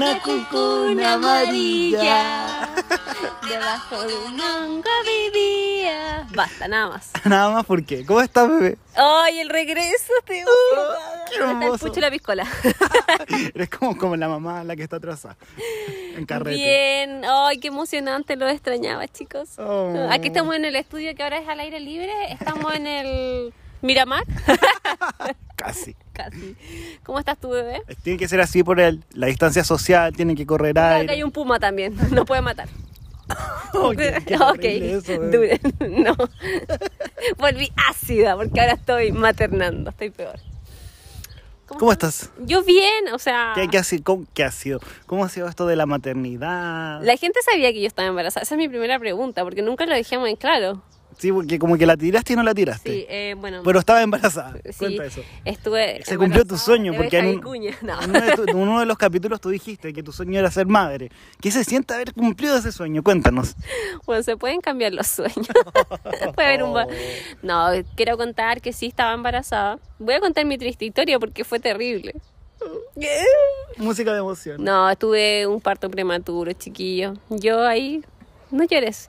una cucuna amarilla. Debajo de un hongo vivía. Basta, nada más. Nada más, ¿por qué? ¿Cómo estás, bebé? ¡Ay, el regreso! Estoy emocionada. ¡Qué Está el hermoso! pucho y la piscola. Eres como la mamá, la que está atrasada. En carrete. Bien. ¡Ay, qué emocionante! Lo extrañaba, chicos. Oh. Aquí estamos en el estudio que ahora es al aire libre. Estamos en el Miramar. Casi. Casi. ¿Cómo estás tú, bebé? Tiene que ser así por la distancia social, tiene que correr Acá aire. hay un puma también. No puede matar. Oh, qué horrible eso, bebé. No. Volví ácida porque ahora estoy maternando. Estoy peor. ¿Cómo estás? Yo bien, o sea... ¿Qué ha sido? ¿Cómo ha sido esto de la maternidad? La gente sabía que yo estaba embarazada. Esa es mi primera pregunta, porque nunca lo dejamos en claro. Sí, porque como que la tiraste y no la tiraste. Sí, bueno... Pero estaba embarazada. Sí, Cuenta eso. estuve... Se cumplió tu sueño, porque en No. uno de los capítulos tú dijiste que tu sueño era ser madre. ¿Qué se siente haber cumplido ese sueño? Cuéntanos. Bueno, se pueden cambiar los sueños. Puede haber No, quiero contar que sí estaba embarazada. Voy a contar mi triste historia porque fue terrible. Música de emoción. No, tuve un parto prematuro, chiquillo. Yo ahí... No llores.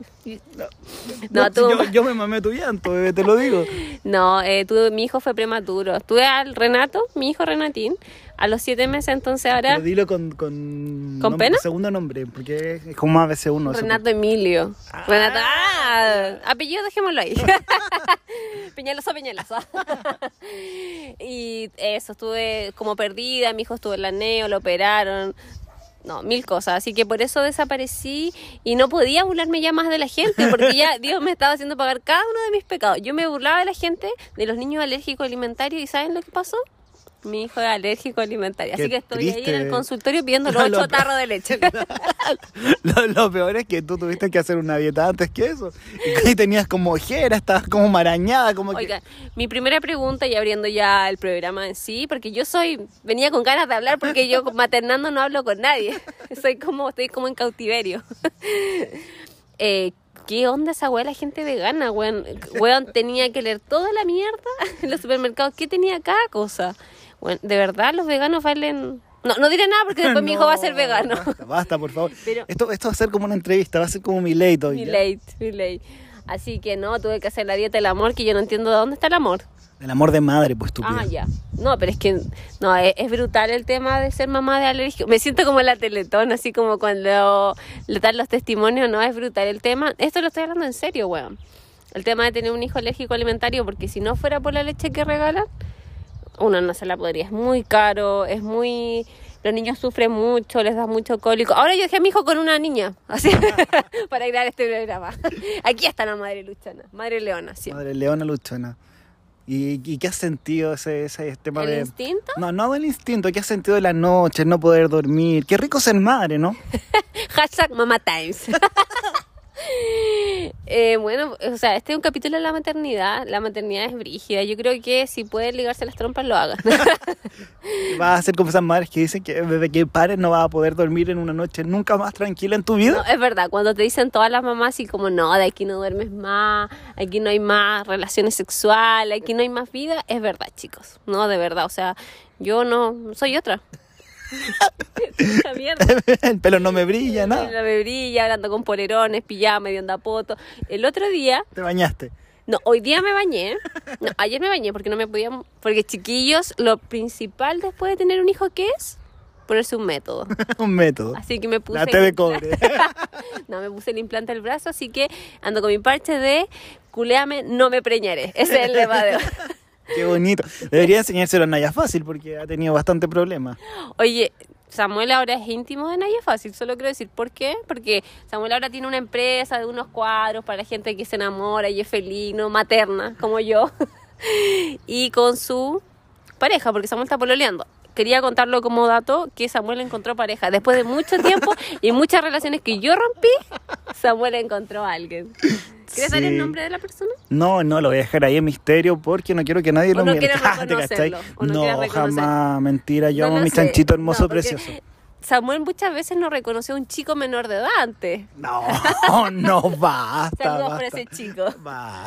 Yo me mamé tu llanto, bebé, te lo digo. No, mi hijo fue prematuro. Tuve al Renato, mi hijo Renatín, a los 7 meses, entonces ahora... Pero dilo con pena? Segundo nombre, porque es como a veces uno. Renato Emilio. Renato, apellido dejémoslo ahí. Peñalosa. Y eso, estuve como perdida, mi hijo estuvo en la neo, lo operaron. No, 1000 cosas, así que por eso desaparecí y no podía burlarme ya más de la gente, porque ya Dios me estaba haciendo pagar cada uno de mis pecados. Yo me burlaba de la gente, de los niños alérgicos alimentarios, y ¿saben lo que pasó? Mi hijo es alérgico alimentario, así que estoy triste. ahí en el consultorio pidiendo los 8 tarros de leche. Lo peor es que tú tuviste que hacer una dieta antes que eso. Y tenías como ojeras, estabas como marañada, como Oigan, mi primera pregunta, y abriendo ya el programa en sí, porque venía con ganas de hablar, porque yo maternando no hablo con nadie. Estoy como en cautiverio. ¿Qué onda esa weá, la gente vegana, weón? Weón, tenía que leer toda la mierda en los supermercados. ¿Qué tenía cada cosa? Bueno, de verdad los veganos valen... No diré nada porque después mi hijo va a ser vegano. Basta, por favor. Pero... Esto va a ser como una entrevista, va a ser como mi ley hoy. Mi ley. Así que no, tuve que hacer la dieta del amor, que yo no entiendo de dónde está el amor. El amor de madre, pues tú. Ya. No, pero es que no, es brutal el tema de ser mamá de alérgico. Me siento como en la Teletón, así como cuando le dan los testimonios, no, es brutal el tema. Esto lo estoy hablando en serio, weón. El tema de tener un hijo alérgico alimentario, porque si no fuera por la leche que regalan, uno no se la podría. Es muy caro, los niños sufren mucho, les da mucho cólico. Ahora yo dejé a mi hijo con una niña, así, para grabar este programa. Aquí está la madre luchona, madre leona, siempre. Madre leona luchona. ¿Y qué has sentido ese tema ¿El instinto? No del instinto. ¿Qué has sentido de la noche, no poder dormir? Qué rico ser madre, ¿no? Hashtag Mama Times. Bueno, o sea, este es un capítulo de la maternidad. La maternidad es brígida. Yo creo que si pueden ligarse las trompas, lo hagan. Vas a ser como esas madres que dicen que desde que pares no vas a poder dormir en una noche nunca más tranquila en tu vida. No, es verdad, cuando te dicen todas las mamás y como no, de aquí no duermes más, aquí no hay más relaciones sexuales, aquí no hay más vida, es verdad, chicos. No, de verdad, o sea, yo no soy otra. Esa mierda. El pelo no me brilla, No nada. me brilla, hablando con polerones, pijama, de onda poto. El otro día... Te bañaste. No, hoy día me bañé. No, ayer me bañé porque no me podía... Porque, chiquillos, lo principal después de tener un hijo, ¿qué es? Ponerse un método. Un método. Así que me puse... La T de cobre. No, me puse el implante al brazo, así que ando con mi parche de culéame, no me preñaré. Ese es el lema de hoy. Qué bonito. Debería enseñárselo a Naya Fácil porque ha tenido bastante problemas. Oye, Samuel ahora es íntimo de Naya Fácil, solo quiero decir por qué. Porque Samuel ahora tiene una empresa de unos cuadros para la gente que se enamora y es feliz, no materna, como yo. Y con su pareja, porque Samuel está pololeando. Quería contarlo como dato que Samuel encontró pareja. Después de mucho tiempo y muchas relaciones que yo rompí, Samuel encontró a alguien. ¿Quieres dar el nombre de la persona? No, lo voy a dejar ahí en misterio porque no quiero que nadie lo mire. ¿Quieres reconocerlo? No, jamás, mentira. Yo amo a mi sé. chanchito hermoso, No, porque precioso. Samuel muchas veces no reconoció a un chico menor de edad antes. No, basta. Saludos basta, por ese chico.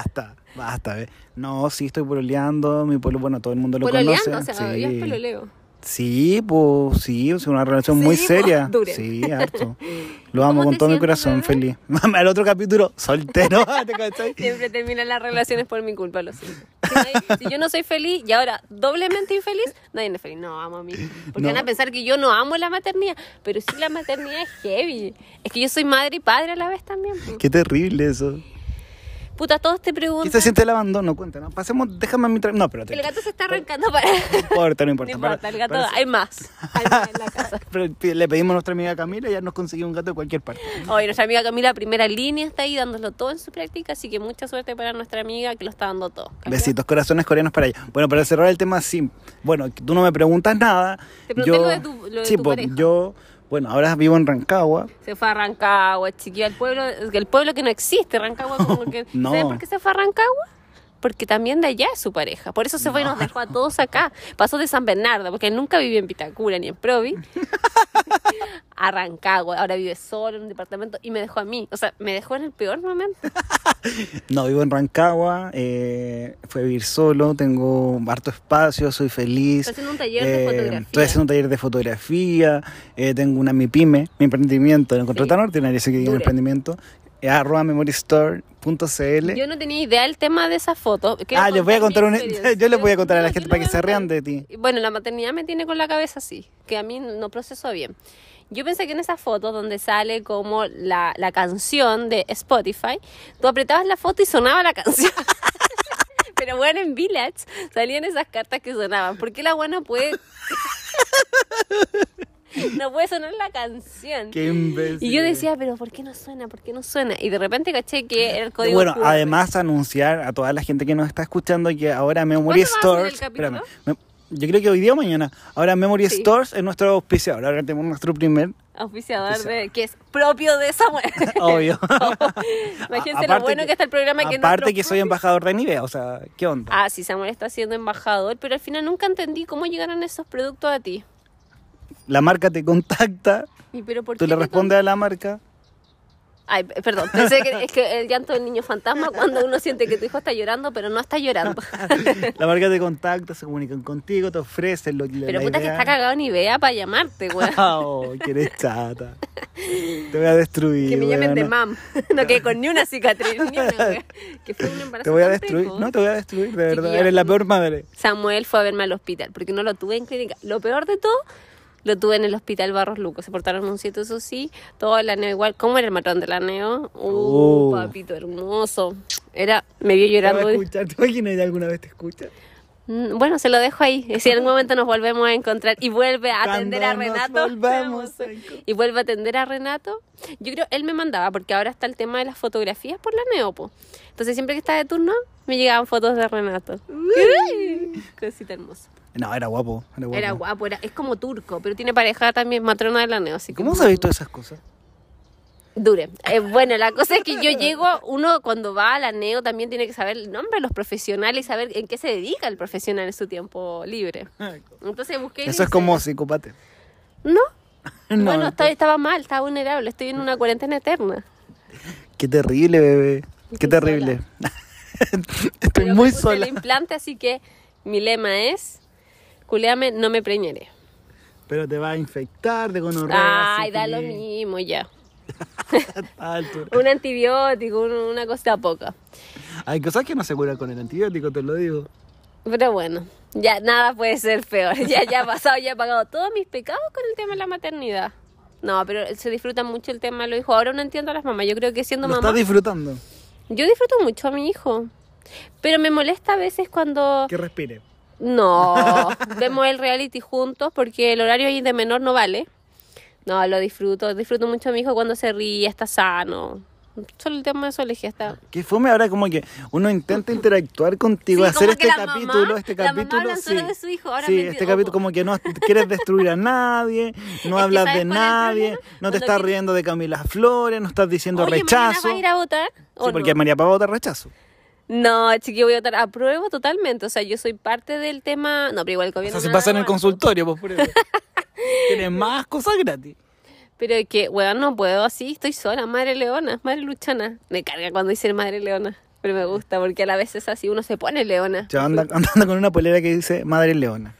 Basta, ve. No, sí estoy pololeando, mi pueblo, bueno, todo el mundo lo Pololeando, conoce. o sea, yo es pololeo. Sí, pues sí, es una relación muy Sí, seria. pues, dure. Sí, harto. Lo amo ¿Cómo con te todo mi sientes, corazón, bebé? feliz. Al otro capítulo, soltero, ¿te cachai? Siempre terminan las relaciones por mi culpa, lo siento. Si yo no soy feliz y ahora doblemente infeliz, nadie es feliz. No, amo a mí. Porque No. van a pensar que yo no amo la maternidad. Pero sí, la maternidad es heavy. Es que yo soy madre y padre a la vez también. Po. Qué terrible eso. Puta, todos te ¿Qué preguntan. se siente el abandono? Cuéntanos. Pasemos, déjame mi... No, espérate. El gato se está arrancando para... No importa, no importa. No importa, el gato... Para- Hay más. Hay más en la casa. Pero le pedimos a nuestra amiga Camila y ya nos consiguió un gato de cualquier parte. Hoy nuestra amiga Camila, primera línea, está ahí dándolo todo en su práctica, así que mucha suerte para nuestra amiga que lo está dando todo. ¿Cachai? Besitos, corazones coreanos para ella. Bueno, para cerrar el tema, sí. Bueno, tú no me preguntas nada. Te pregunté lo de sí, tu pues, pareja. yo, bueno, ahora vivo en Rancagua. Se fue a Rancagua, chiquilla, el pueblo que no existe, Rancagua como que... No. ¿Sabes por qué se fue a Rancagua? Porque también de allá es su pareja. Por eso se fue y nos dejó a todos acá. Pasó de San Bernardo, porque él nunca vivió en Vitacura ni en Provi. A Rancagua. Ahora vive solo en un departamento y me dejó a mí. O sea, me dejó en el peor momento. No, vivo en Rancagua. Fui a vivir solo, tengo harto espacio, soy feliz. Estoy haciendo un taller de fotografía. Estoy haciendo un taller de fotografía. Tengo mi pyme, mi emprendimiento. Lo encontré Sí. tan ordinario ese que diga Dure. emprendimiento. @memorystore.cl. Yo no tenía idea del tema de esa foto. Quiero Les voy a contar mi una... experiencia. Yo les voy a contar a la No, gente yo para lo que voy se a rían contar. de ti. Bueno, la maternidad me tiene con la cabeza así, que a mí no proceso bien. Yo pensé que en esa foto donde sale como la canción de Spotify, tú apretabas la foto y sonaba la canción. Pero bueno, en Village salían esas cartas que sonaban. ¿Por qué la buena puede... no puede sonar la canción? Qué imbécil. Y yo decía, pero ¿por qué no suena? ¿Por qué no suena? Y de repente caché que era el código Bueno, QR. además anunciar a toda la gente que nos está escuchando que ahora Memory ¿Cuándo va a salir Stores, el capítulo? yo creo que hoy día o mañana, ahora Memory Sí. Stores es nuestro auspiciador, ahora tenemos nuestro primer, Auspiciador que es propio de Samuel. obvio. Imagínense lo bueno que está el programa que es aparte nuestro que soy propio. embajador de Nivea, o sea, ¿qué onda? Ah, sí, Samuel está siendo embajador, pero al final nunca entendí cómo llegaron esos productos a ti. La marca te contacta, ¿Y pero por tú qué le te respondes a la marca. Ay, perdón, pensé que es que el llanto del niño fantasma cuando uno siente que tu hijo está llorando, pero no está llorando. La marca te contacta, se comunican contigo, te ofrecen lo que Pero puta que idea. está cagado ni vea para llamarte, güey. Oh, que eres chata. Te voy a destruir. Que me llamen de weona. mam. No quedé con ni una cicatriz, ni una, güey. Que fue un embarazo Te voy a tan destruir. precoz. No, te voy a destruir, de verdad. Chiquillo. Eres la peor madre. Samuel fue a verme al hospital, porque no lo tuve en clínica. Lo peor de todo, lo tuve en el hospital Barros Luco. Se portaron un sitio, eso sí. Todo el aneo igual. ¿Cómo era el matrón del aneo? Papito hermoso. Me vio Te va a llorando. escuchar. ¿Te imaginas que alguna vez te escucha? Bueno, se lo dejo ahí. Si en algún momento nos volvemos a encontrar y vuelve a Cuando atender a nos Renato. volvamos a encontrar. Y vuelve a atender a Renato. Yo creo, él me mandaba, porque ahora está el tema de las fotografías por la Neopo. Entonces siempre que estaba de turno, me llegaban fotos de Renato. Cosita hermosa. No, era guapo. Era guapo, es como turco, pero tiene pareja también, matrona de la Neo. Así que ¿Cómo sabes todas esas cosas? Dure. Bueno, la cosa es que yo llego, uno cuando va a la Neo también tiene que saber el nombre de los profesionales y saber en qué se dedica el profesional en su tiempo libre. Entonces busqué... y Eso es dice, como psicópata. No, No, bueno, no. estaba mal, estaba vulnerable, estoy en una cuarentena eterna. Qué terrible, bebé. Qué Estoy terrible. Estoy Pero muy me puse sola. el implante, así que mi lema es, culeame, no me preñaré. Pero te va a infectar de gonorrea. Ay, da lo sífilis, mismo ya. a altura. Un antibiótico, una cosa poca. Hay cosas que no se curan con el antibiótico, te lo digo. Pero bueno, ya nada puede ser peor. Ya ha pasado, ya he pagado todos mis pecados con el tema de la maternidad. No, pero se disfruta mucho el tema de los hijos. Ahora no entiendo a las mamás. Yo creo que siendo Lo mamá... estás disfrutando. Yo disfruto mucho a mi hijo. Pero me molesta a veces cuando... Que respire. No, vemos el reality juntos porque el horario ahí de menor no vale. No, lo disfruto mucho a mi hijo cuando se ríe, está sano. Solo el tema de su alergia está... Que fome ahora como que uno intenta interactuar contigo, Sí, hacer como que este la capítulo, mamá- este la mamá capítulo, hablan sí. solo de su hijo, ahora sí, me este entiendo. capítulo como que no quieres destruir a nadie, no que hablas ¿sabes de cuál es el nadie, problema? no te Cuando estás quieres- riendo de Camila Flores, no estás diciendo Oye, rechazo. ¿mañana vas a ir a votar? ¿o Sí, porque no? María Pava vota rechazo. No, chiquillo, voy a votar. Apruebo totalmente. O sea, yo soy parte del tema... No, pero igual el O gobierno... sea, se nada pasa en el bueno. consultorio, pues por eso. Tienes más cosas gratis. Pero es que, weón, no puedo así. Estoy sola, madre leona, madre luchana. Me carga cuando dicen madre leona. Pero me gusta porque a la vez es así, uno se pone leona. Yo ando con una polera que dice Madre Leona.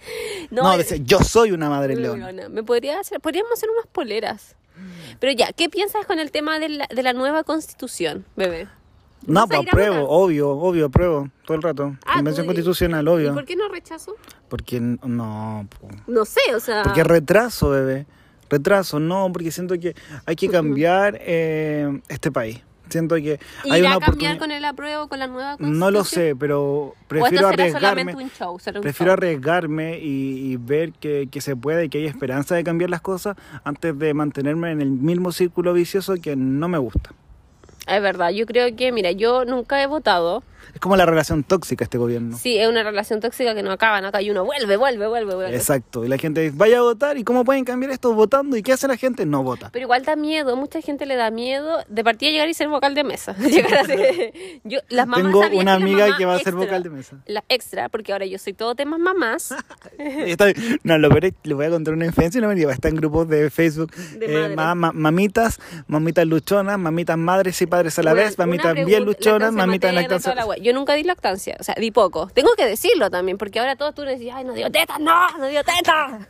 No, dice, yo soy una madre leona. Podríamos hacer unas poleras. Pero ya, ¿qué piensas con el tema de la nueva constitución, bebé? No, ¿Vas a pues ir a apruebo, votar? obvio, apruebo todo el rato. Convención ¿tú constitucional, ¿Y obvio. por qué no rechazo? Porque no, po. No sé, o sea... Porque retraso, bebé. Retraso, no, porque siento que hay que cambiar este país. Siento que hay ¿Irá una a cambiar oportunidad. con el apruebo con la nueva constitución? No lo sé, pero ¿O esto prefiero será arriesgarme. solamente un show? ¿Será un Prefiero show? arriesgarme y ver que se puede y que hay esperanza de cambiar las cosas antes de mantenerme en el mismo círculo vicioso que no me gusta. Es verdad, yo creo que, mira, yo nunca he votado. Es como la relación tóxica este gobierno. Sí, es una relación tóxica que no acaba y uno vuelve. Exacto. Y la gente dice, vaya a votar. ¿Y cómo pueden cambiar esto votando? ¿Y qué hace la gente? No vota. Pero igual da miedo, mucha gente le da miedo de partida llegar y ser vocal de mesa. Llegar a ser- las mamás Tengo ¿sabías una que la amiga mamá que va a ser extra? vocal de mesa. La extra, porque ahora yo soy todo temas mamás. Está bien. No, lo peor es que le voy a contar una infancia y no me diga, está en grupos de Facebook. De madre. Mamitas luchonas, mamitas madres y padres a la vez, Una mamitas bien pregunta, luchonas, lactancia mamitas materna, toda la lactancia. wea. Yo nunca di lactancia, o sea, di poco. Tengo que decirlo también, porque ahora todos tú decís, ay, no dio teta, no dio teta.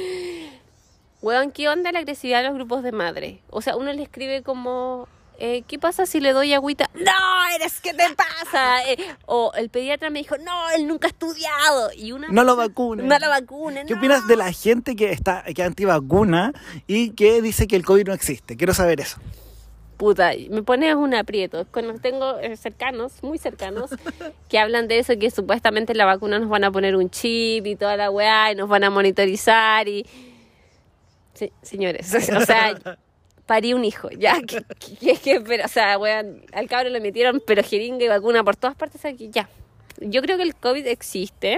Weón, ¿qué onda la agresividad de los grupos de madre? O sea, uno le escribe como, ¿qué pasa si le doy agüita? ¡No! ¿Eres qué te pasa? O el pediatra me dijo, no, él nunca ha estudiado. Y una No lo vacunen. No lo vacunen. ¿Qué no. opinas de la gente que es antivacuna y que dice que el COVID no existe? Quiero saber eso. Puta, me pones un aprieto. Tengo cercanos, muy cercanos, que hablan de eso, que supuestamente en la vacuna nos van a poner un chip y toda la weá, y nos van a monitorizar y... Sí, señores, o sea, parí un hijo, ya, pero, o sea, weón, al cabro le metieron pero jeringa y vacuna por todas partes aquí, ya. Yo creo que el COVID existe.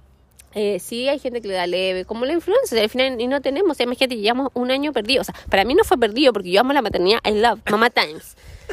Sí, hay gente que le da leve, como la influenza, al final, y no tenemos, o sea, imagínate, llevamos un año perdido, o sea, para mí no fue perdido, porque yo amo la maternidad, I love, Mama Times,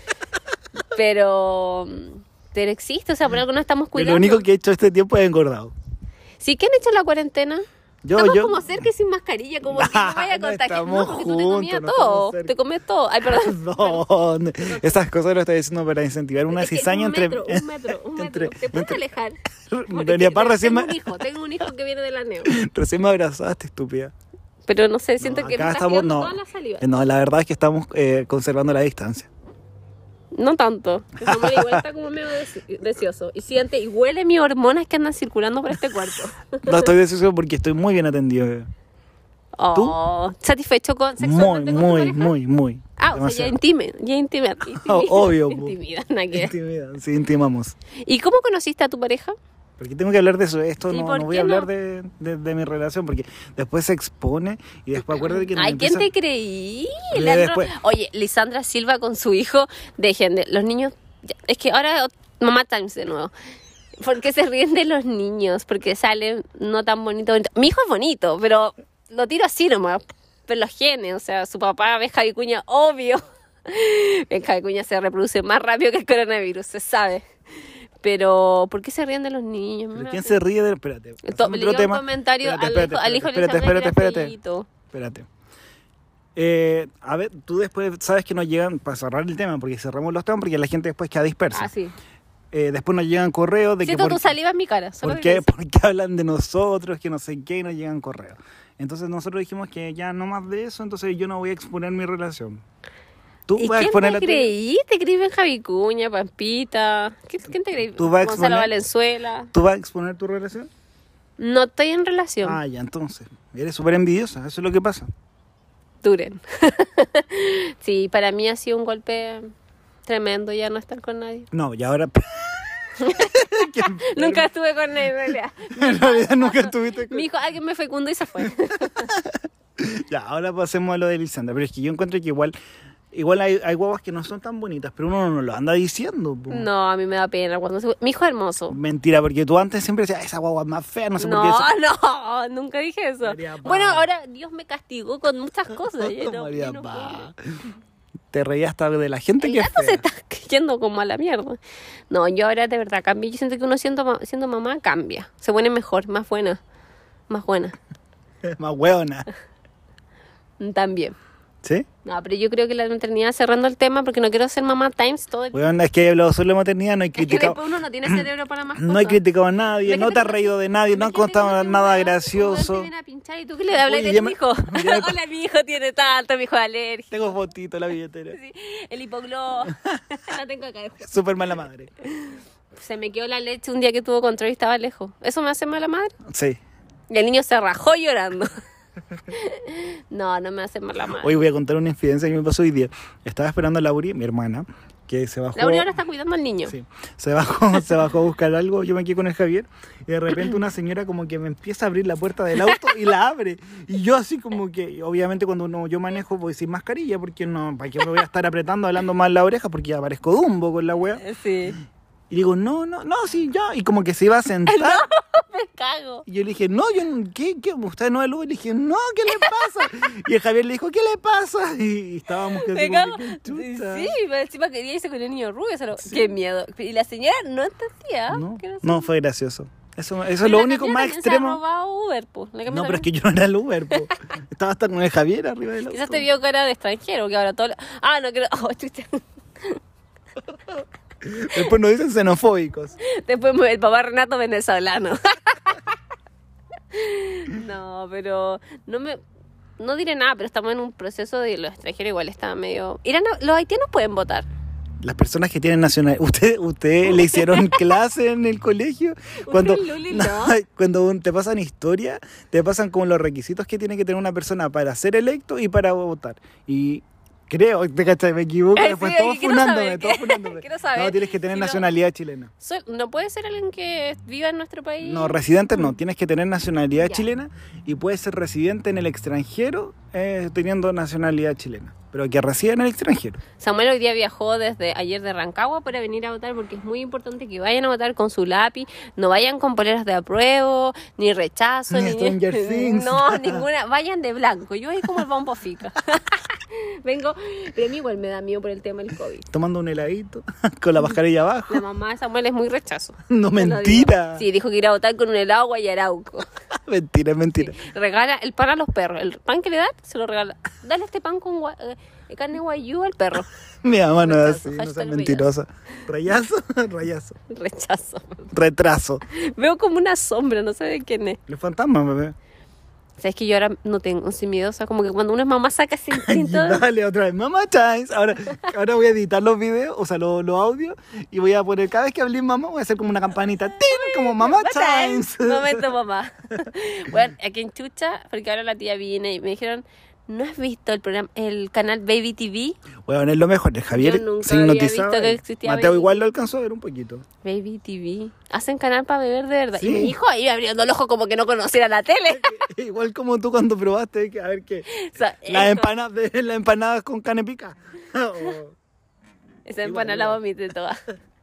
pero existe, o sea, por algo no estamos cuidando. Lo único que he hecho este tiempo es engordado. ¿Sí? ¿Qué han hecho en la cuarentena? Yo, Estamos como cerca y sin mascarilla, como que no vaya a No contagiar, estamos porque tú te comías juntos, no todo, estamos cerca. te comías todo, ay, perdón. Perdón. Esas cosas lo estoy diciendo para incentivar una Es que cizaña un entre... metro, te puedes alejar. Doña Paz recién Tengo un hijo que viene de la neo. recién me abrazaste, estúpida. Pero no sé, siento No, que me acá está estamos, girando no. toda la saliva. No, la verdad es que estamos conservando la distancia. No tanto. El Samuel igual está como medio deseoso. Y siente y huele mis hormonas que andan circulando por este cuerpo. No estoy deseoso porque estoy muy bien atendido. Oh, ¿satisfecho sexualmente con tu pareja? Muy. Ah, o sea, ya intimida. Obvio, po. Intimida, nada que ver. Intimida, sí, intimamos. ¿Y cómo conociste a tu pareja? Porque tengo que hablar de eso. Esto ¿Y no, por no voy qué a hablar no? de mi relación porque después se expone y después acuérdate que... Ay, ¿quién te creí? Y Leandro? después- Oye, Lisandra Silva con su hijo, dejen de... Los niños... Es que ahora Mamá Times de nuevo. ¿Por qué se ríen de los niños? Porque salen no tan bonito. Mi hijo es bonito, pero lo tiro así nomás. Pero los genes, o sea, su papá, Benja Vicuña, obvio. Benja Vicuña se reproduce más rápido que el coronavirus, se sabe. Pero, ¿por qué se ríen de los niños? ¿Pero quién se ríe de...? Espérate. pasamos a Le otro dio un tema. comentario Espérate, al hijo de espérate, Lisandra que era espérate. feíto. Espérate. A ver, tú después sabes que nos llegan, para cerrar el tema, porque cerramos los temas, porque la gente después queda dispersa. Ah, sí. Después nos llegan correos de Siento que... tu saliva en mi cara. Solo ¿Por que qué hablan de nosotros? Que no sé qué, y nos llegan correos. Entonces nosotros dijimos que ya no más de eso, entonces yo no voy a exponer mi relación. Tú ¿Y vas a quién exponer te la tuya. creí? ¿Te creí en Javicuña, Pampita? ¿Quién te creí? ¿Tú vas a Gonzalo exponer? Valenzuela. ¿Tú vas a exponer tu relación? No estoy en relación. Ah, ya, entonces. Eres súper envidiosa, eso es lo que pasa. Duren. Sí, para mí ha sido un golpe tremendo ya no estar con nadie. No, y ahora... Nunca estuve con nadie en realidad. En realidad nunca estuviste con... Mi hijo, alguien me fecundó y se fue. Ya, ahora pasemos a lo de Lisandra. Pero es que yo encuentro que igual hay guaguas que no son tan bonitas, pero uno no lo anda diciendo. Po. No, a mí me da pena cuando se... Mi hijo es hermoso. Mentira, porque tú antes siempre decías, esa guagua es más fea, no sé por qué. No, nunca dije eso. María Paz. Bueno, ahora Dios me castigó con muchas cosas. María yo no Paz. puedo. Te reías hasta de la gente El que es gato se fea. está yendo como a la mierda. No, yo ahora de verdad cambié. Yo siento que uno siendo mamá cambia. Se pone mejor, más buena. Más buena. Más hueona. También. ¿Sí? No, pero yo creo que la maternidad, cerrando el tema, porque no quiero ser mamá times todo el tiempo. Bueno, es que he hablado solo de maternidad, no he Es que criticado. después uno no tiene cerebro para más No he cosas. criticado a nadie, no te has reído de nadie, no has contado nada Te gracioso. viene a pinchar y tú que le hablas Oye, de ya tu me- hijo. ya- Hola, mi hijo tiene tanto, mi hijo es alérgico. Tengo fotito en la billetera. Sí, el hipoglós. La tengo acá. Súper mala madre. Se me quedó la leche un día que tuvo control y estaba lejos. ¿Eso me hace mala madre? Sí. Y el niño se rajó llorando. No, no me hace mala madre. Hoy voy a contar una infidencia que me pasó hoy día. Estaba esperando a Lauri, mi hermana, que se bajó. Laura ahora está cuidando al niño. Sí, se bajó a buscar algo, yo me quedé con el Javier y de repente una señora como que me empieza a abrir la puerta del auto y la abre y yo así como que, obviamente cuando yo manejo voy sin mascarilla porque no, ¿para qué me voy a estar apretando, hablando mal la oreja? Porque ya parezco Dumbo con la wea. Sí. Y digo, no, sí, ya, y como que se iba a sentar. Me cago. Y yo le dije, no, ¿qué? ¿Usted no es el Uber? Le dije, no, ¿qué le pasa? Y el Javier le dijo, ¿qué le pasa? Y estábamos que así Me como cago. que, "¿Qué chuta?". Sí, pero encima quería irse con el niño rubio. Qué miedo. Y la señora no entendía. No, que era no, así. fue gracioso. Eso es Pero lo la único Camila más también se ha extremo. robado Uber, po. La Camila No, pero es también. que yo no era el Uber, po. Estaba hasta con el Javier arriba del auto. Quizás te vio cara de extranjero, que ahora todo... Ah, no, creo... Oh, chucha. Después nos dicen xenofóbicos. Después el papá Renato venezolano. No, pero no diré nada, pero estamos en un proceso de los extranjeros igual está medio... Los haitianos pueden votar. Las personas que tienen nacionalidad. ¿Usted le hicieron clase en el colegio? Cuando, Luli, no. cuando te pasan historia, te pasan como los requisitos que tiene que tener una persona para ser electo y para votar. Y creo, te cachai, me equivoco, Ay, después sí, todos quiero funándome, saber, todos funándome. quiero saber. No, tienes que tener Si no- nacionalidad chilena. ¿No puede ser alguien que viva en nuestro país? No, residente no, tienes que tener nacionalidad Ya. chilena y puedes ser residente en el extranjero teniendo nacionalidad chilena, pero que resida en el extranjero. Samuel hoy día viajó desde ayer de Rancagua para venir a votar porque es muy importante que vayan a votar con su lápiz, no vayan con poleras de apruebo, ni rechazo, Ni Stranger Things. No, ninguna, vayan de blanco. Yo ahí como el bombo fica. Vengo, pero a mí igual me da miedo por el tema del COVID. Tomando un heladito con la mascarilla abajo. La mamá de Samuel es muy rechazo. No, Te lo mentira. digo. Sí, dijo que iba a votar con un helado guayarauco. Mentira, es mentira. Regala el pan a los perros. El pan que le dan, se lo regala. Dale este pan con carne guayú al perro. Mi mamá no es Rechazo, así, no hashtag seas mentirosa. Rayazo, rayazo. Rechazo. Retraso. Veo como una sombra, no sé de quién es. Los fantasmas, bebé. Sabes que yo ahora no tengo, soy miedosa, como que cuando una mamá saca ese instinto. Dale otra vez, Mama Times. Ahora voy a editar los videos, o sea, los audios, y voy a poner, cada vez que hable mamá, voy a hacer como una campanita, ¡tin! Como Mama Times. Momento, mamá. Bueno, aquí en Chucha, porque ahora la tía viene y me dijeron, ¿no has visto el programa, el canal Baby TV? Bueno, es lo mejor, el Javier Yo nunca se había hipnotizaba. visto que existía Mateo Baby. igual lo alcanzó a ver un poquito. Baby TV. Hacen canal para beber de verdad. Sí. Y mi hijo ahí abriendo el ojo como que no conociera la tele. Igual como tú cuando probaste, a ver qué. O sea, Las eso. empanadas con canepica. Oh. Esa empanada la vomité toda.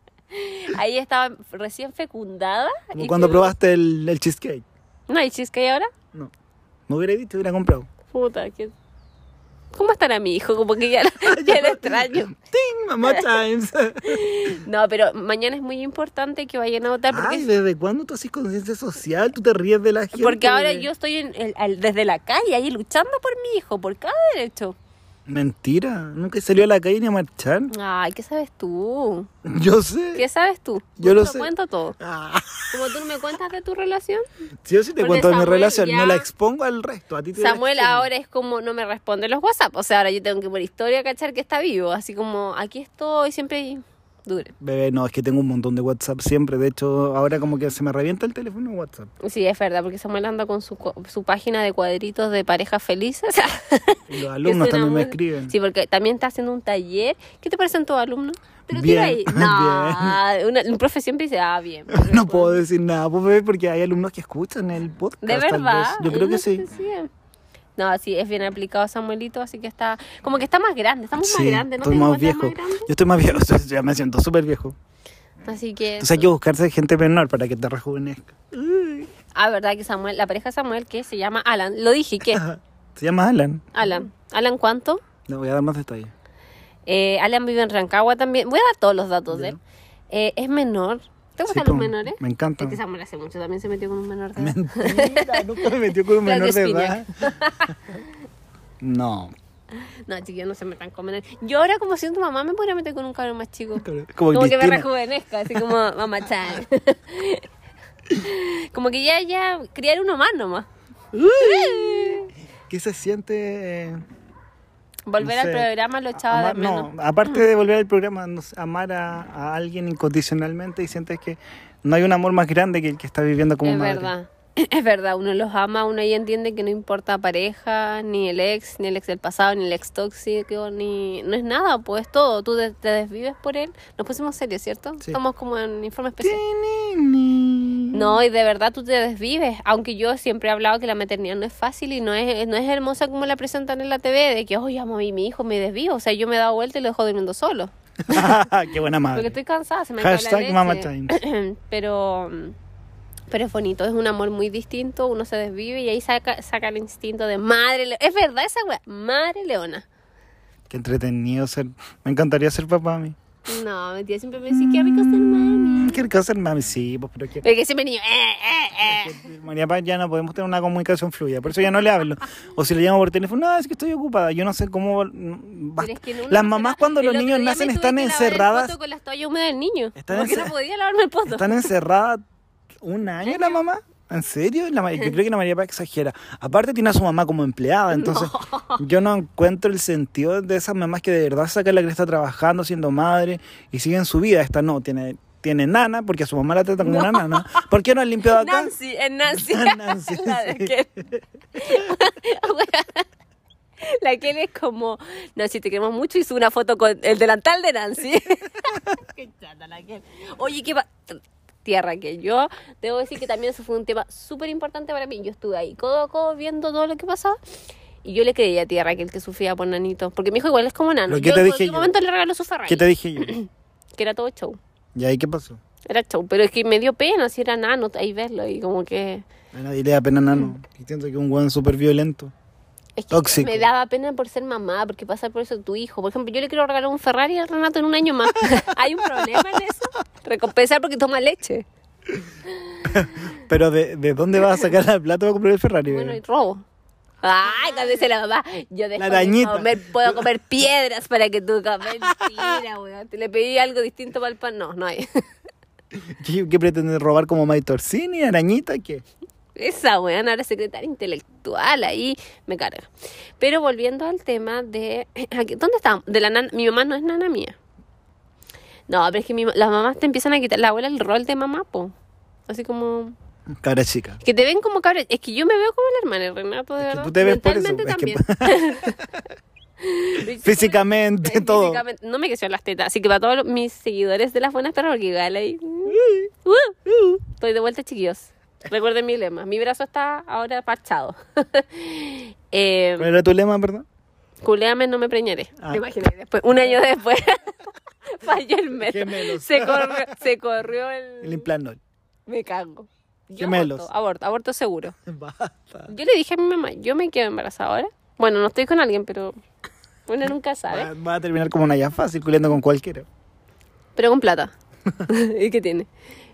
Ahí estaba recién fecundada. Como y cuando tuvo- probaste el cheesecake. ¿No hay cheesecake ahora? No. Me hubiera dicho, hubiera comprado. Puta, que... ¿Cómo estará mi hijo? Como que ya, ya lo extraño. ¡Ting! Mama Times. No, pero mañana es muy importante que vayan a votar porque, Ay, ¿desde cuándo tú haces conciencia social? ¿Tú te ríes de la gente? porque ahora bebé? yo estoy desde la calle ahí luchando por mi hijo, por cada derecho. Mentira, nunca salió a la calle ni a marchar. Ay, ¿qué sabes tú? Yo sé. ¿Qué sabes tú? Yo lo Te sé. cuento todo. Ah, Como tú no me cuentas de tu relación. sí, yo sí te Porque cuento de mi Samuel relación, ya- no la expongo al resto. A ti te la Samuel expongo. ahora es como no me responde los WhatsApp. O sea, ahora yo tengo que por historia cachar que está vivo. Así como aquí estoy, siempre dure. Bebé, no, es que tengo un montón de WhatsApp siempre. De hecho, ahora como que se me revienta el teléfono en WhatsApp. Sí, es verdad, porque Samuel anda con su página de cuadritos de parejas felices. Y los alumnos Que suena también me muy- escriben. Sí, porque también está haciendo un taller. ¿Qué te parecen tus alumnos? Pero Bien, tira ahí. No, un profe siempre dice, bien. No puedo decir nada, pues, bebé, porque hay alumnos que escuchan el podcast. ¿De tal verdad? vez. Yo creo que No sí. sé si es. No, sí, es bien aplicado Samuelito, así que está... Como que está más grande, estamos más Sí, grandes, ¿no? estoy ¿Te más encuentras viejo. grande? Yo estoy más viejo, o sea, ya me siento súper viejo. Así que... Entonces hay que buscarse gente menor para que te rejuvenezca. Ah, verdad que Samuel, la pareja de Samuel, que se llama Alan, lo dije, ¿qué? Se llama Alan. Alan. ¿Alan cuánto? Le voy a dar más detalles. Alan vive en Rancagua también. Voy a dar todos los datos de él. Es menor. ¿Te gustan Sí, los po, menores? me encantan. Es que Samuel hace mucho también se metió con un menor de edad. Mentira, nunca me metió con un Claudio menor de Espinac. edad. No. No, chiquillos, no se metan con menores. Yo ahora, como siendo mamá, me podría meter con un cabrón más chico. Como Como que me Cristina. rejuvenezca, así como mamá chan. Como que ya criar uno más nomás. ¿Qué se siente? Volver No al sé, programa lo echaba de menos. No, aparte de volver al programa, no sé, amar a alguien incondicionalmente y sientes que no hay un amor más grande que el que está viviendo como Es madre. verdad. Es verdad, uno los ama, uno ahí entiende que no importa pareja, ni el ex del pasado, ni el ex tóxico, ni... No es nada, pues todo, tú te desvives por él. Nos pusimos serios, ¿cierto? Sí. Estamos como en informe especial. No, y de verdad tú te desvives, aunque yo siempre he hablado que la maternidad no es fácil y no es hermosa como la presentan en la TV, de que, oh, ya moví mi hijo, me desvío, o sea, yo me he dado vuelta y lo dejo durmiendo solo. Qué buena madre. Porque estoy cansada, se me acaba la Hashtag leche. Mama Time. Pero es bonito, es un amor muy distinto, uno se desvive y ahí saca el instinto de madre. Es verdad esa weá, madre leona. Qué entretenido ser. Me encantaría ser papá a mí. No, mi tía siempre me decía, qué rico ser mami. Qué rico ser mami, sí, pues, pero que... Porque siempre niño, María Paz, ya no podemos tener una comunicación fluida, por eso ya no le hablo. O si le llamo por teléfono, no, es que estoy ocupada. Yo no sé cómo... Pero es que uno Las no mamás se cuando el los otro niños día nacen me están tuve que lavar el encerradas. poto con las toallas húmedas del niño. Están Porque no podía lavarme el poto. ¿Están encerradas un año la mamá? ¿En serio? Yo creo que la María Paz exagera. Aparte tiene a su mamá como empleada, entonces yo no encuentro el sentido de esas mamás que de verdad sacan la cresta trabajando, siendo madre y siguen su vida. Esta no, tiene nana porque a su mamá la trata como una nana. ¿Por qué no has limpiado acá? Nancy, es Nancy. Nancy, La de sí. que... La que él es como, no, si te queremos mucho, hizo una foto con el delantal de Nancy. Qué chata la que. Oye, qué tierra que yo debo decir que también eso fue un tema súper importante para mí. Yo estuve ahí codo a codo viendo todo lo que pasaba y yo le creía a tierra que el que sufría por nanito, porque mi hijo igual es como nano. ¿Pero qué Yo te en dije cualquier yo? momento le regaló su Ferrari. ¿Qué te dije yo? Que era todo show. ¿Y ahí qué pasó? Era show, pero es que me dio pena si era nano ahí verlo y como que... A nadie le da pena nano. Y siento que es un weón súper violento. Es que Tóxico. me daba pena por ser mamá, porque pasa por eso tu hijo. Por ejemplo, yo le quiero regalar un Ferrari al Renato en un año más. ¿Hay un problema en eso? Recompensar porque toma leche. Pero ¿de dónde vas a sacar la plata para comprar el Ferrari? Bueno, bebé? y robo. Ay, cuando dice la mamá, yo dejo La de arañita. puedo comer piedras para que tú comas. Mentira, weón. Te le pedí algo distinto para el pan. No, no hay. ¿Qué pretendes robar como May Torsini, arañita? ¿Qué? Esa weón, ahora secretaria intelectual, ahí me carga. Pero volviendo al tema de... ¿Dónde está? De la nana. Mi mamá no es nana mía. No, pero es que las mamás te empiezan a quitar, la abuela, el rol de mamá, po. Así como... Cabra chica. Que te ven como cabra. Es que yo me veo como la hermana de Renato, de Es que verdad. tú te ves por eso, Mentalmente es que- también. Físicamente, todo. Físicamente, no me crecieron las tetas. Así que para todos mis seguidores de las buenas perras, porque igual ahí... Estoy de vuelta, chiquillos. Recuerden mi lema. Mi brazo está ahora parchado. ¿Cuál era tu lema, perdón? Culéame, no me preñaré. Ah. Me imaginé que después, un año después, falló el mes. Gemelos. Se corrió El el... implanol. Me cago. Yo Gemelos. aborto seguro. Basta. Yo le dije a mi mamá, yo me quedo embarazada ahora. Bueno, no estoy con alguien, pero uno nunca sabe. Va a terminar como una ya fácil, culiando con cualquiera. Pero con plata. ¿Y qué tiene?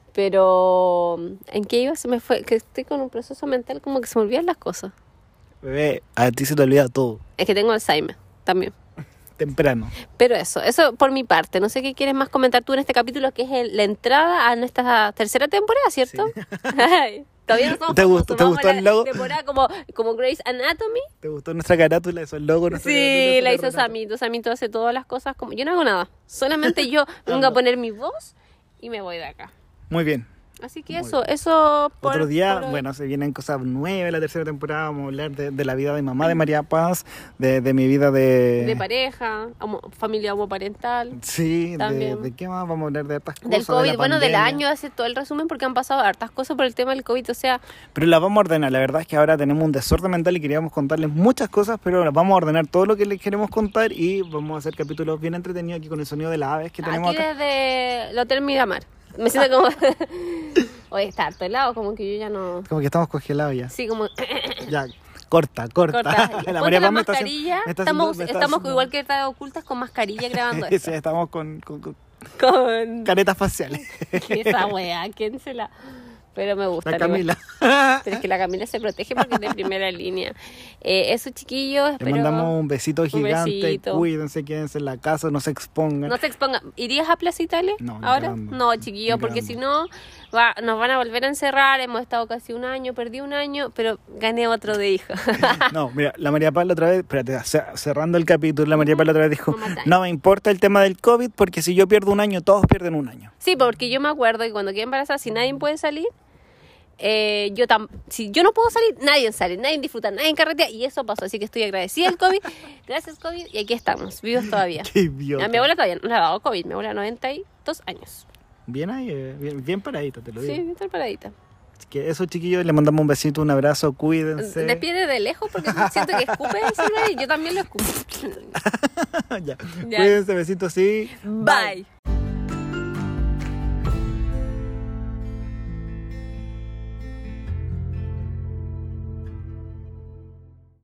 Pero, ¿en qué iba? Se me fue, que estoy con un proceso mental como que se me olvidan las cosas. Bebé, a ti se te olvida todo. Es que tengo Alzheimer también. Temprano. Pero eso por mi parte. No sé qué quieres más comentar tú en este capítulo, que es la entrada a nuestra tercera temporada, ¿cierto? Ay, todavía no somos ¿Te famosos, gustó- te vamos gustó a el la logo? temporada como Grey's Anatomy. ¿Te gustó nuestra carátula, esos logos? nuestra Sí, carátula, la hizo Renato? Samito. Samito hace todas las cosas como... Yo no hago nada. Solamente yo vengo a poner mi voz y me voy de acá. Muy bien. Así que Muy eso... Otro día, bueno, se vienen cosas nuevas la tercera temporada. Vamos a hablar de la vida de mamá de María Paz, de mi vida De pareja, familia homoparental. Sí, también. de qué más vamos a hablar de hartas cosas. Del de COVID, la bueno, del pandemia. año, hace todo el resumen porque han pasado hartas cosas por el tema del COVID, o sea, Pero las vamos a ordenar. La verdad es que ahora tenemos un desorden mental y queríamos contarles muchas cosas, pero las vamos a ordenar todo lo que les queremos contar y vamos a hacer capítulos bien entretenidos aquí con el sonido de las aves que tenemos aquí acá. desde el Hotel Miramar. Me siento como... Oye, está harto helado, como que yo ya no... Como que estamos congelados ya. Sí, como... Ya, corta. Corta. La Ponte María la Paz me está haciendo- mascarilla. me está Estamos haciendo- me está estamos haciendo- igual que Redes Ocultas con mascarilla grabando Sí, esto. estamos con Con... caretas faciales. Esa wea, ¿quién se la...? Pero me gusta. La Camila. Pero es que la Camila se protege porque es de primera línea. Eso, chiquillos, Le espero... mandamos un besito gigante. besito. Cuídense, quédense en la casa, no se expongan. No se expongan. ¿Irías a Plaza Italia No, ni ahora? cagando. No, chiquillos, Ni porque cagando. si no, nos van a volver a encerrar. Hemos estado casi un año, perdí un año, pero gané otro de hija. No, mira, la María Paula otra vez, espérate, cerrando el capítulo, la María Paula otra vez dijo, No matáis. no me importa el tema del COVID porque si yo pierdo un año, todos pierden un año. Sí, porque yo me acuerdo que cuando quedé embarazada, si nadie puede salir, si yo no puedo salir, nadie sale, nadie disfruta, nadie carretea, y eso pasó. Así que estoy agradecida al COVID. Gracias, COVID, y aquí estamos, vivos todavía. Qué idiota. A mi abuela todavía no le ha dado COVID, mi abuela 92 años. Bien ahí, bien paradita, te lo digo. Sí, bien paradita. Así que eso, chiquillos, les mandamos un besito, un abrazo, cuídense. Despide de lejos porque siento que escupe el celular y yo también lo escupo. Ya. Ya. Cuídense, besitos, sí. Bye.